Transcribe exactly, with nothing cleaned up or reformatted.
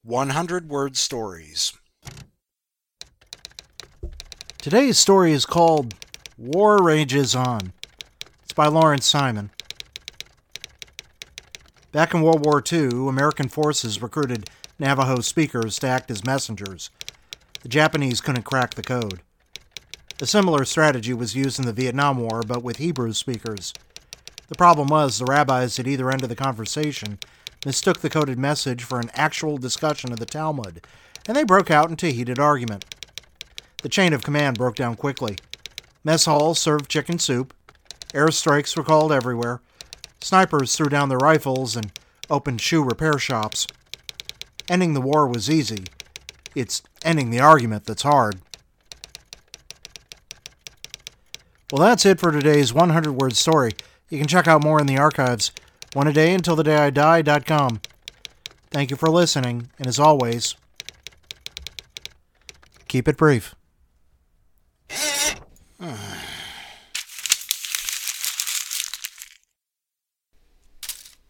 one hundred word stories. Today's story is called War Rages On. It's by Lawrence Simon. Back in World War Two, American forces recruited Navajo speakers to act as messengers. The Japanese couldn't crack the code. A similar strategy was used in the Vietnam War, but with Hebrew speakers. The problem was the rabbis at either end of the conversation mistook the coded message for an actual discussion of the Talmud, and they broke out into heated argument. The chain of command broke down quickly. Mess halls served chicken soup. Airstrikes were called everywhere. Snipers threw down their rifles and opened shoe repair shops. Ending the war was easy. It's ending the argument that's hard. Well, that's it for today's one hundred word story. You can check out more in the archives. One a day until the day I die dot com. Thank you for listening, and as always, keep it brief.